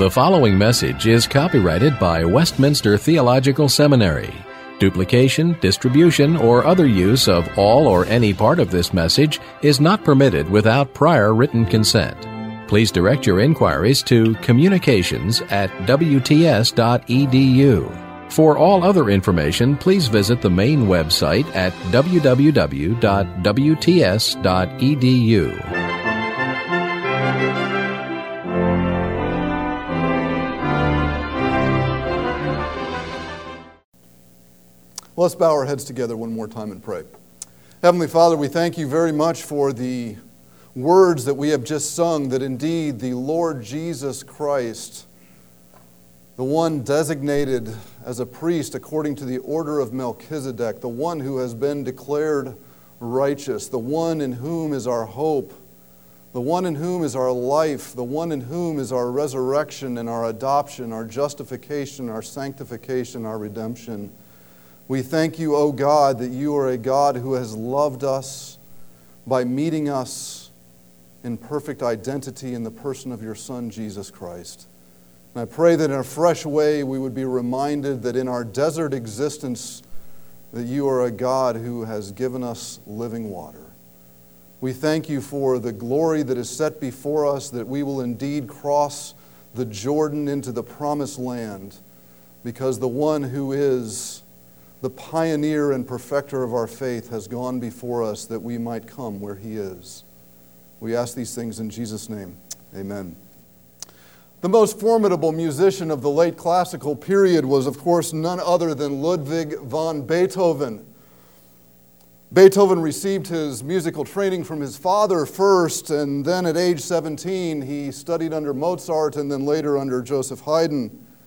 The following message is copyrighted by Westminster Theological Seminary. Duplication, distribution, or other use of all or any part of this message is not permitted without prior written consent. Please direct your inquiries to communications@wts.edu. For all other information, please visit the main website at www.wts.edu. Let's bow our heads together one more time and pray. Heavenly Father, we thank you very much for the words that we have just sung, that indeed the Lord Jesus Christ, the one designated as a priest according to the order of Melchizedek, the one who has been declared righteous, the one in whom is our hope, the one in whom is our life, the one in whom is our resurrection and our adoption, our justification, our sanctification, our redemption. We thank you, O God, that you are a God who has loved us by meeting us in perfect identity in the person of your Son, Jesus Christ. And I pray that in a fresh way we would be reminded that in our desert existence that you are a God who has given us living water. We thank you for the glory that is set before us, that we will indeed cross the Jordan into the promised land, because the one who is the pioneer and perfecter of our faith has gone before us that we might come where he is. We ask these things in Jesus' name. Amen. The most formidable musician of the late classical period was, of course, none other than Ludwig van Beethoven. Beethoven received his musical training from his father first, and then at age 17 he studied under Mozart and then later under Joseph Haydn.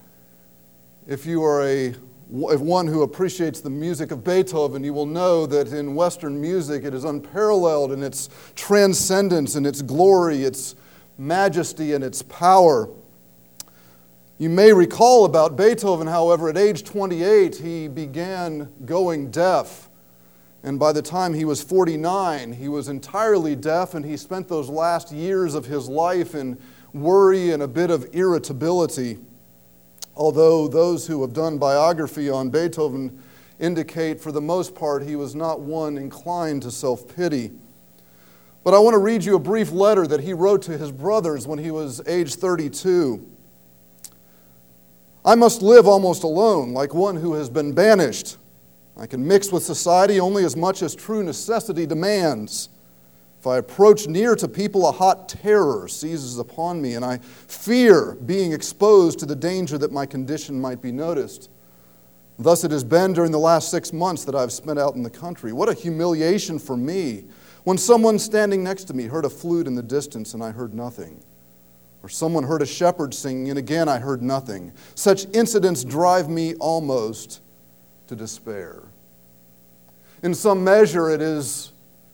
If you are one who appreciates the music of Beethoven, you will know that in Western music it is unparalleled in its transcendence and its glory, its majesty and its power. You may recall about Beethoven, however, at age 28 he began going deaf. And by the time he was 49, he was entirely deaf, and he spent those last years of his life in worry and a bit of irritability. Although those who have done biography on Beethoven indicate for the most part he was not one inclined to self-pity. But I want to read you a brief letter that he wrote to his brothers when he was age 32. I must live almost alone, like one who has been banished. I can mix with society only as much as true necessity demands. If I approach near to people, a hot terror seizes upon me, and I fear being exposed to the danger that my condition might be noticed. Thus it has been during the last 6 months that I've spent out in the country. What a humiliation for me when someone standing next to me heard a flute in the distance and I heard nothing. Or someone heard a shepherd singing and again I heard nothing. Such incidents drive me almost to despair. In some measure, it is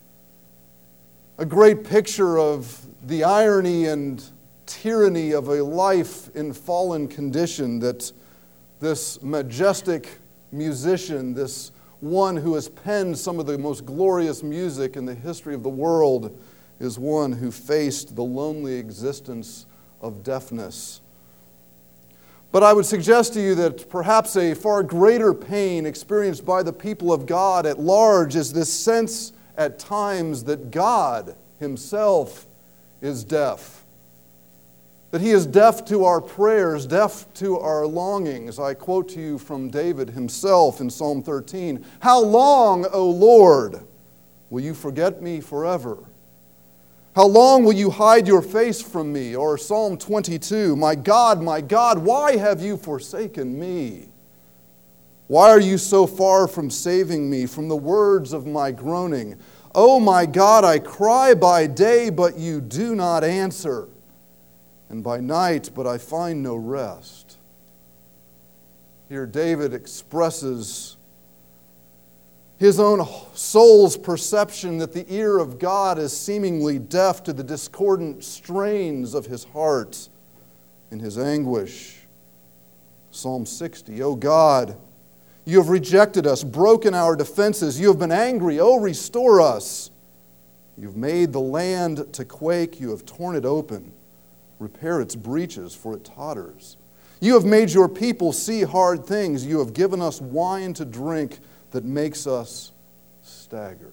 a great picture of the irony and tyranny of a life in fallen condition, that this majestic musician, this one who has penned some of the most glorious music in the history of the world, is one who faced the lonely existence of deafness. But I would suggest to you that perhaps a far greater pain experienced by the people of God at large is this sense at times that God himself is deaf. That he is deaf to our prayers, deaf to our longings. I quote to you from David himself in Psalm 13. How long, O Lord, will you forget me forever? How long will you hide your face from me? Or Psalm 22, my God, why have you forsaken me? Why are you so far from saving me from the words of my groaning? Oh my God, I cry by day, but you do not answer, and by night, but I find no rest. Here David expresses his own soul's perception that the ear of God is seemingly deaf to the discordant strains of his heart in his anguish. Psalm 60, O God, you have rejected us, broken our defenses. You have been angry. Oh, restore us. You've made the land to quake. You have torn it open. Repair its breaches, for it totters. You have made your people see hard things. You have given us wine to drink that makes us stagger.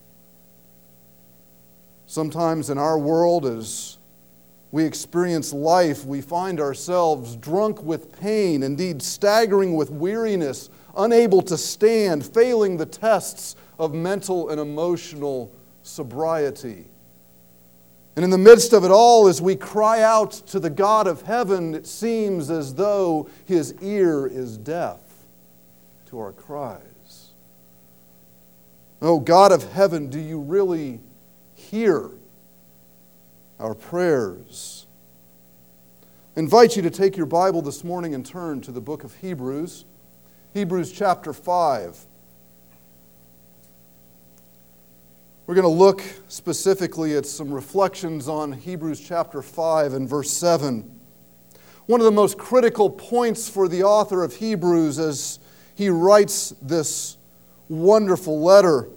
Sometimes in our world, as we experience life, we find ourselves drunk with pain, indeed staggering with weariness, unable to stand, failing the tests of mental and emotional sobriety. And in the midst of it all, as we cry out to the God of heaven, it seems as though His ear is deaf to our cries. Oh, God of heaven, do you really hear our prayers? I invite you to take your Bible this morning and turn to the book of Hebrews, Hebrews chapter 5. We're going to look specifically at some reflections on Hebrews chapter 5 and verse 7. One of the most critical points for the author of Hebrews as he writes this wonderful letter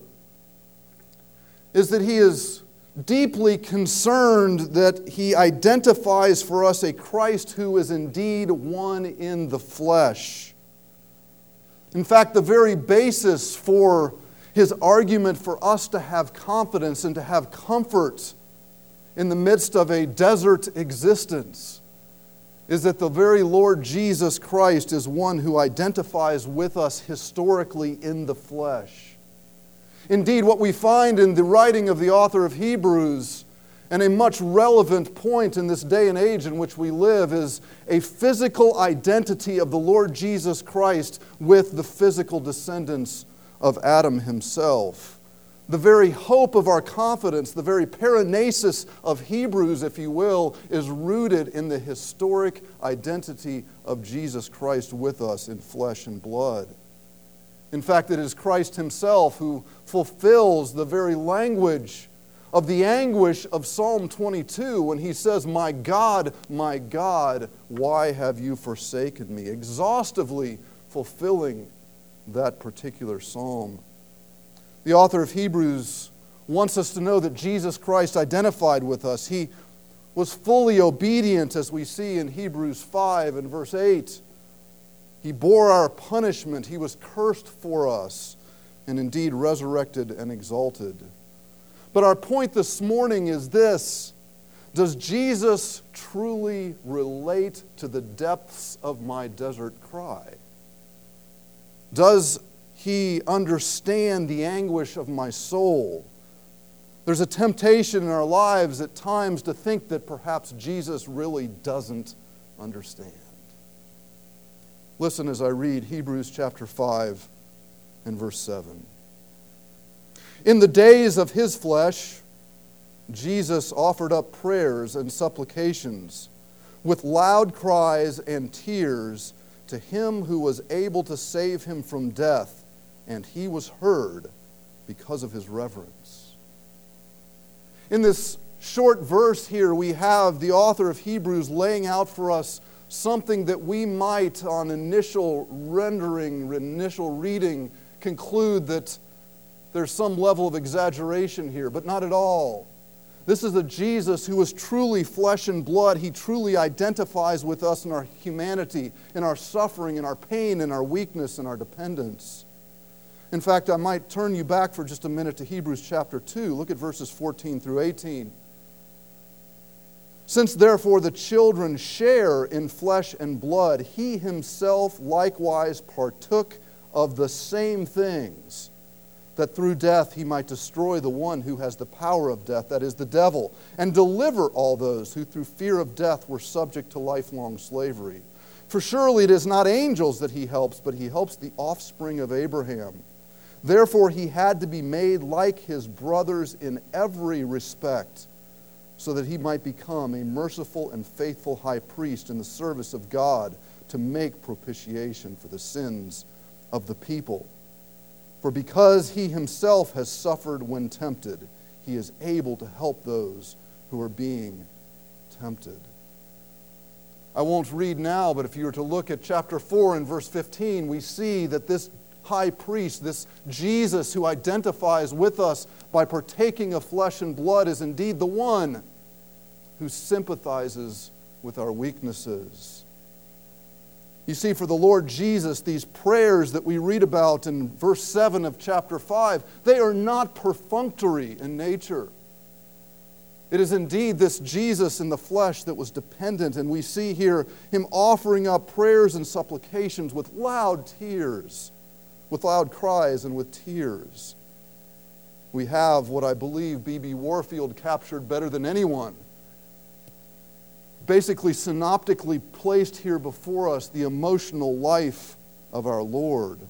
is that he is deeply concerned that he identifies for us a Christ who is indeed one in the flesh. In fact, the very basis for his argument for us to have confidence and to have comfort in the midst of a desert existence is that the very Lord Jesus Christ is one who identifies with us historically in the flesh. Indeed, what we find in the writing of the author of Hebrews, and a much relevant point in this day and age in which we live, is a physical identity of the Lord Jesus Christ with the physical descendants of Adam himself. The very hope of our confidence, the very paranesis of Hebrews, if you will, is rooted in the historic identity of Jesus Christ with us in flesh and blood. In fact, it is Christ himself who fulfills the very language of the anguish of Psalm 22 when he says, my God, why have you forsaken me?" Exhaustively fulfilling that particular psalm. The author of Hebrews wants us to know that Jesus Christ identified with us. He was fully obedient, as we see in Hebrews 5 and verse 8. He bore our punishment. He was cursed for us, and indeed resurrected and exalted. But our point this morning is this: does Jesus truly relate to the depths of my desert cry? Does He understand the anguish of my soul? There's a temptation in our lives at times to think that perhaps Jesus really doesn't understand. Listen as I read Hebrews chapter 5 and verse 7. In the days of His flesh, Jesus offered up prayers and supplications with loud cries and tears to Him who was able to save Him from death, and He was heard because of His reverence. In this short verse here, we have the author of Hebrews laying out for us something that we might, on initial rendering, initial reading, conclude that there's some level of exaggeration here, but not at all. This is a Jesus who is truly flesh and blood. He truly identifies with us in our humanity, in our suffering, in our pain, in our weakness, in our dependence. In fact, I might turn you back for just a minute to Hebrews chapter 2. Look at verses 14 through 18. Since therefore the children share in flesh and blood, He Himself likewise partook of the same things, that through death He might destroy the one who has the power of death, that is, the devil, and deliver all those who through fear of death were subject to lifelong slavery. For surely it is not angels that He helps, but He helps the offspring of Abraham. Therefore He had to be made like His brothers in every respect, so that He might become a merciful and faithful high priest in the service of God to make propitiation for the sins of the people. For because He Himself has suffered when tempted, He is able to help those who are being tempted. I won't read now, but if you were to look at chapter 4 and verse 15, we see that this high priest, this Jesus who identifies with us by partaking of flesh and blood, is indeed the one who sympathizes with our weaknesses. You see, for the Lord Jesus, these prayers that we read about in verse 7 of chapter 5, they are not perfunctory in nature. It is indeed this Jesus in the flesh that was dependent, and we see here him offering up prayers and supplications with loud tears, with loud cries and with tears. We have what I believe B.B. Warfield captured better than anyone, basically synoptically placed here before us the emotional life of our Lord.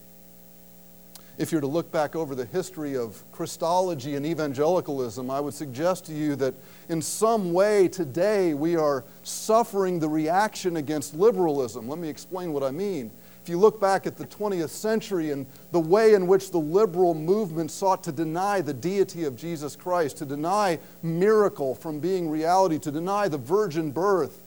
If you're to look back over the history of Christology and evangelicalism, I would suggest to you that in some way today we are suffering the reaction against liberalism. Let me explain what I mean. If you look back at the 20th century and the way in which the liberal movement sought to deny the deity of Jesus Christ, to deny miracle from being reality, to deny the virgin birth,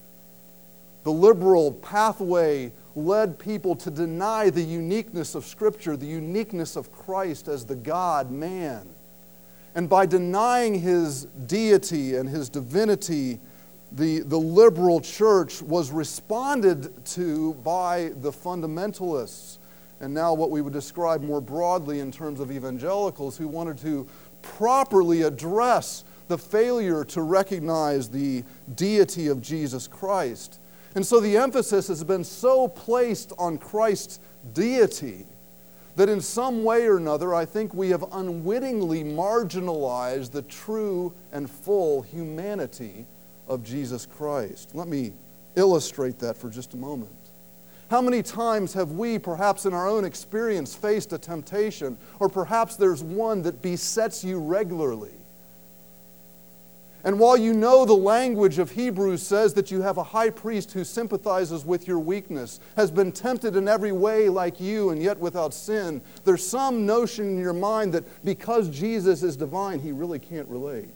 the liberal pathway led people to deny the uniqueness of Scripture, the uniqueness of Christ as the God-man. And by denying his deity and his divinity, the liberal church was responded to by the fundamentalists, and now what we would describe more broadly in terms of evangelicals who wanted to properly address the failure to recognize the deity of Jesus Christ. And so the emphasis has been so placed on Christ's deity that in some way or another, I think we have unwittingly marginalized the true and full humanity of Jesus Christ. Let me illustrate that for just a moment. How many times have we, perhaps in our own experience, faced a temptation, or perhaps there's one that besets you regularly? And while you know the language of Hebrews says that you have a high priest who sympathizes with your weakness, has been tempted in every way like you and yet without sin, there's some notion in your mind that because Jesus is divine, he really can't relate.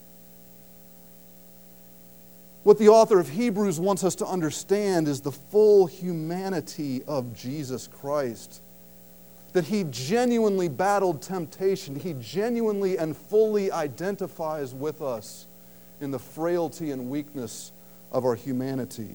What the author of Hebrews wants us to understand is the full humanity of Jesus Christ. That he genuinely battled temptation. He genuinely and fully identifies with us in the frailty and weakness of our humanity.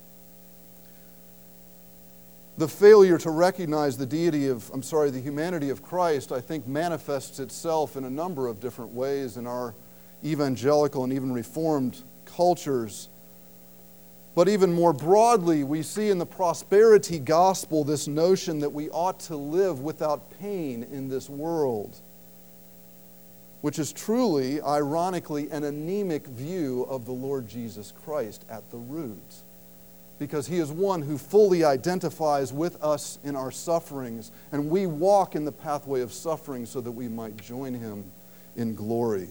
The failure to recognize the humanity of Christ, I think, manifests itself in a number of different ways in our evangelical and even Reformed cultures. But even more broadly, we see in the prosperity gospel this notion that we ought to live without pain in this world, which is truly, ironically, an anemic view of the Lord Jesus Christ at the root, because he is one who fully identifies with us in our sufferings, and we walk in the pathway of suffering so that we might join him in glory.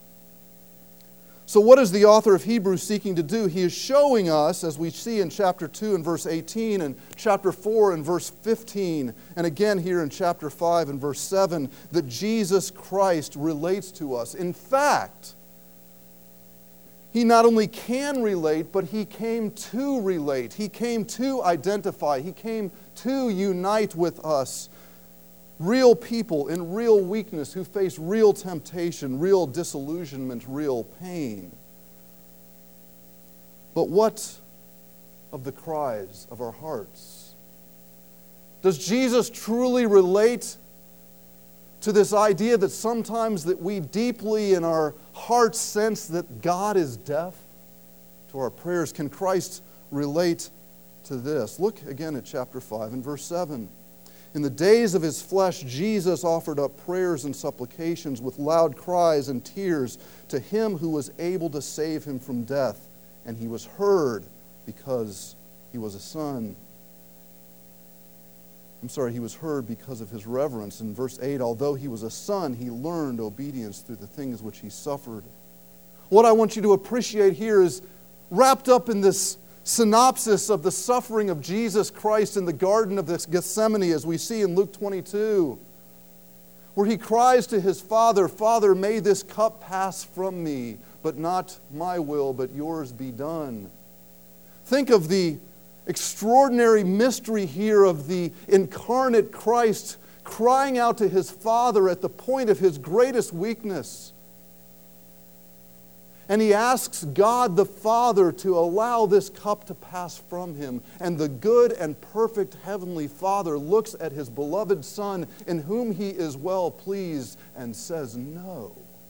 So what is the author of Hebrews seeking to do? He is showing us, as we see in chapter 2 and verse 18, and chapter 4 and verse 15, and again here in chapter 5 and verse 7, that Jesus Christ relates to us. In fact, he not only can relate, but he came to relate. He came to identify. He came to unite with us. Real people in real weakness who face real temptation, real disillusionment, real pain. But what of the cries of our hearts? Does Jesus truly relate to this idea that sometimes that we deeply in our hearts sense that God is deaf to our prayers? Can Christ relate to this? Look again at chapter 5 and verse 7. In the days of his flesh, Jesus offered up prayers and supplications with loud cries and tears to him who was able to save him from death, and he was heard because he was a son. He was heard because of his reverence. In verse 8, although he was a son, he learned obedience through the things which he suffered. What I want you to appreciate here is wrapped up in this synopsis of the suffering of Jesus Christ in the Garden of Gethsemane, as we see in Luke 22, where he cries to his Father, Father, may this cup pass from me, but not my will, but yours be done. Think of the extraordinary mystery here of the incarnate Christ crying out to his Father at the point of his greatest weakness. And he asks God the Father to allow this cup to pass from him. And the good and perfect Heavenly Father looks at his beloved Son, in whom he is well pleased, and says no.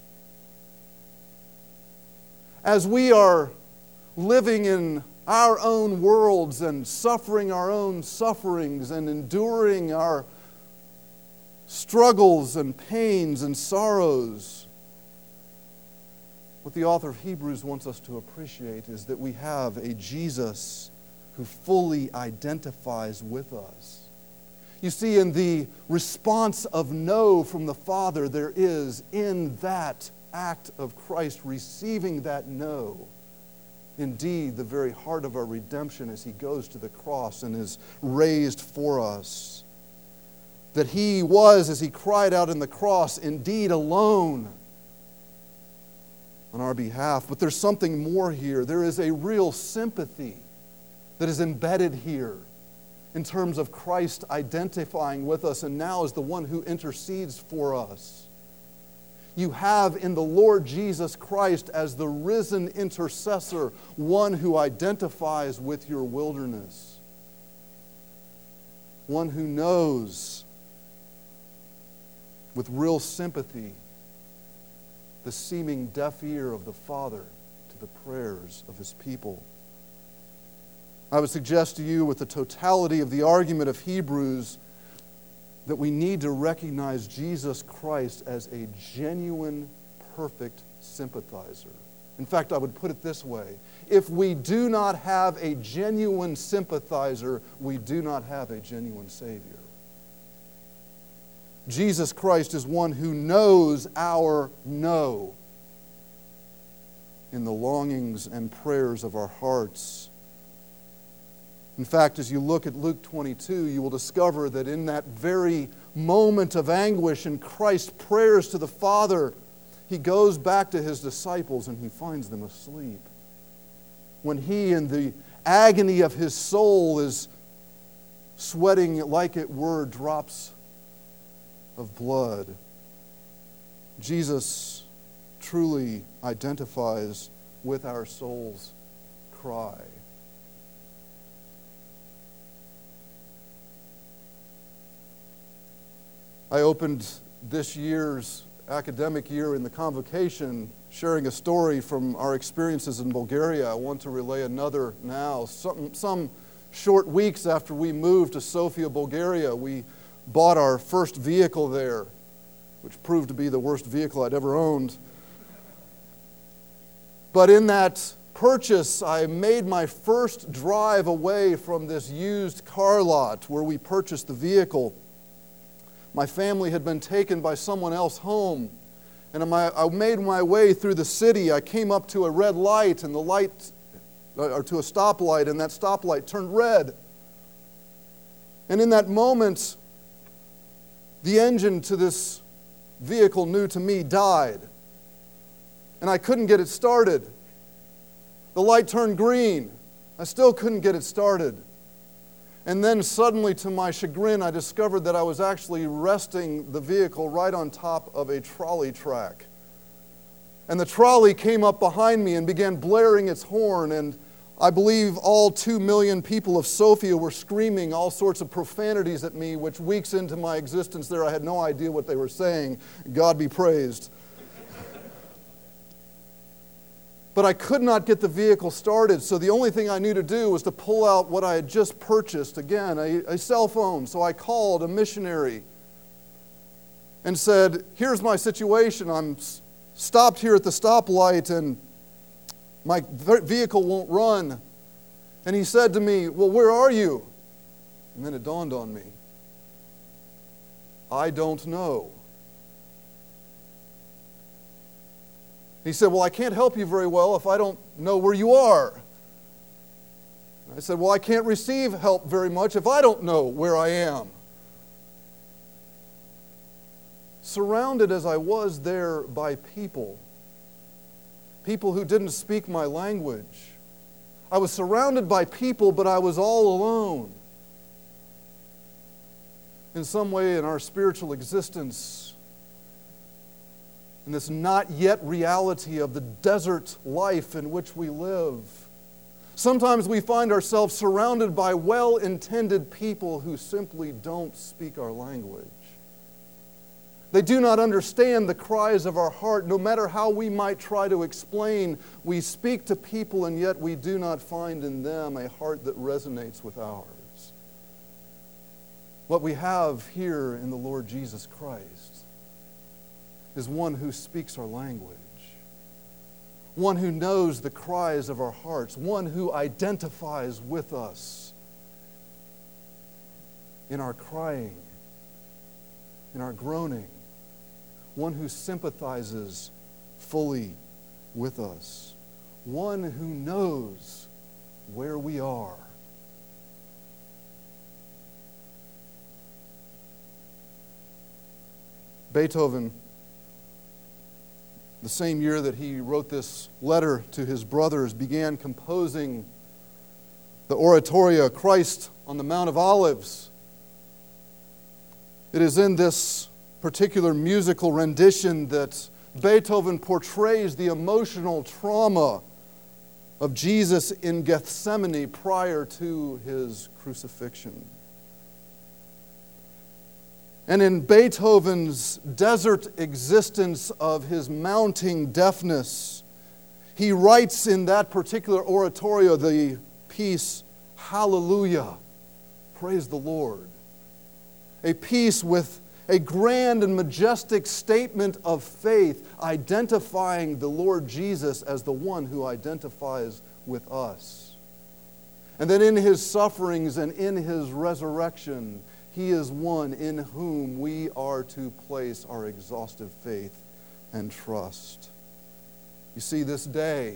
As we are living in our own worlds and suffering our own sufferings and enduring our struggles and pains and sorrows, what the author of Hebrews wants us to appreciate is that we have a Jesus who fully identifies with us. You see, in the response of no from the Father, there is, in that act of Christ receiving that no, indeed the very heart of our redemption as he goes to the cross and is raised for us. That he was, as he cried out in the cross, indeed alone on our behalf. But there's something more here. There is a real sympathy that is embedded here in terms of Christ identifying with us and now as the one who intercedes for us. You have in the Lord Jesus Christ as the risen intercessor, one who identifies with your wilderness, one who knows with real sympathy the seeming deaf ear of the Father to the prayers of his people. I would suggest to you, with the totality of the argument of Hebrews, that we need to recognize Jesus Christ as a genuine, perfect sympathizer. In fact, I would put it this way: if we do not have a genuine sympathizer, we do not have a genuine Savior. Jesus Christ is one who knows our no in the longings and prayers of our hearts. In fact, as you look at Luke 22, you will discover that in that very moment of anguish in Christ's prayers to the Father, he goes back to his disciples and he finds them asleep. When he, in the agony of his soul, is sweating like it were drops of blood, Jesus truly identifies with our soul's cry. I opened this year's academic year in the convocation sharing a story from our experiences in Bulgaria. I want to relay another now. Some short weeks after we moved to Sofia, Bulgaria, we bought our first vehicle there, which proved to be the worst vehicle I'd ever owned. But in that purchase, I made my first drive away from this used car lot where we purchased the vehicle. My family had been taken by someone else home, and I made my way through the city. I came up to a red light, and or to a stoplight, and that stoplight turned red. And in that moment, the engine to this vehicle, new to me, died. And I couldn't get it started. The light turned green. I still couldn't get it started. And then suddenly, to my chagrin, I discovered that I was actually resting the vehicle right on top of a trolley track. And the trolley came up behind me and began blaring its horn, and I believe all 2 million people of Sofia were screaming all sorts of profanities at me, which weeks into my existence there, I had no idea what they were saying. God be praised. But I could not get the vehicle started, so the only thing I knew to do was to pull out what I had just purchased, again, a cell phone. So I called a missionary and said, here's my situation. I'm stopped here at the stoplight and my vehicle won't run. And he said to me, well, where are you? And then it dawned on me. I don't know. He said, well, I can't help you very well if I don't know where you are. I said, well, I can't receive help very much if I don't know where I am. Surrounded as I was there by people who didn't speak my language. I was surrounded by people, but I was all alone. In some way in our spiritual existence, in this not yet reality of the desert life in which we live. Sometimes we find ourselves surrounded by well-intended people who simply don't speak our language. They do not understand the cries of our heart. No matter how we might try to explain, we speak to people and yet we do not find in them a heart that resonates with ours. What we have here in the Lord Jesus Christ is one who speaks our language, one who knows the cries of our hearts, one who identifies with us in our crying, in our groaning, one who sympathizes fully with us, one who knows where we are. Beethoven, the same year that he wrote this letter to his brothers, began composing the oratorio Christ on the Mount of Olives. It is in this particular musical rendition that Beethoven portrays the emotional trauma of Jesus in Gethsemane prior to his crucifixion. And in Beethoven's desert existence of his mounting deafness, he writes in that particular oratorio the piece, Hallelujah, praise the Lord. A piece with a grand and majestic statement of faith, identifying the Lord Jesus as the one who identifies with us. And that in his sufferings and in his resurrection, he is one in whom we are to place our exhaustive faith and trust. You see, this day,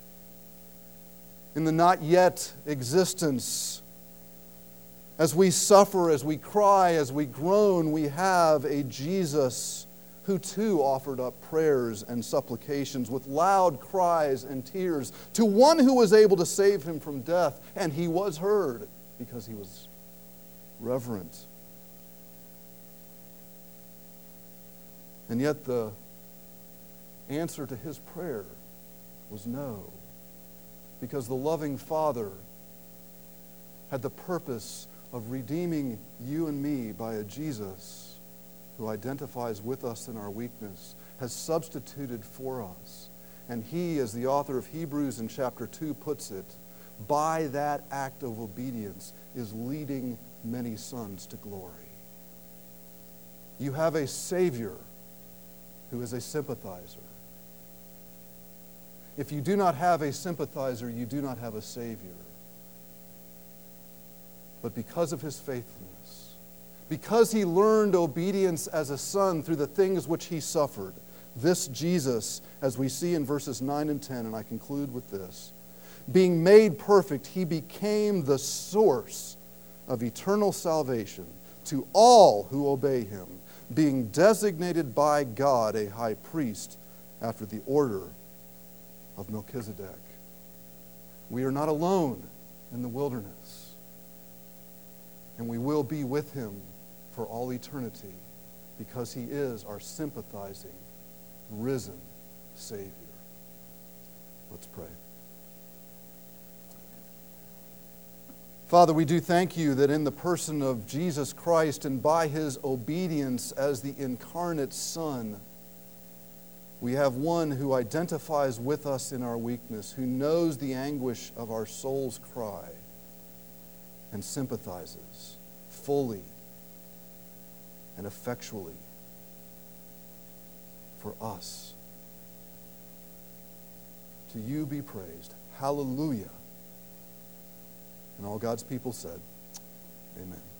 in the not yet existence, as we suffer, as we cry, as we groan, we have a Jesus who too offered up prayers and supplications with loud cries and tears to one who was able to save him from death, and he was heard because he was reverent. And yet the answer to his prayer was no, because the loving Father had the purpose of redeeming you and me by a Jesus who identifies with us in our weakness, has substituted for us. And he, as the author of Hebrews in chapter 2 puts it, by that act of obedience is leading many sons to glory. You have a Savior who is a sympathizer. If you do not have a sympathizer, you do not have a Savior. But because of his faithfulness, because he learned obedience as a son through the things which he suffered, this Jesus, as we see in verses 9 and 10, and I conclude with this, being made perfect, he became the source of eternal salvation to all who obey him, being designated by God a high priest after the order of Melchizedek. We are not alone in the wilderness, and we will be with him for all eternity because he is our sympathizing, risen Savior. Let's pray. Father, we do thank you that in the person of Jesus Christ and by his obedience as the incarnate Son, we have one who identifies with us in our weakness, who knows the anguish of our soul's cry and sympathizes fully and effectually for us. To you be praised. Hallelujah. And all God's people said, amen.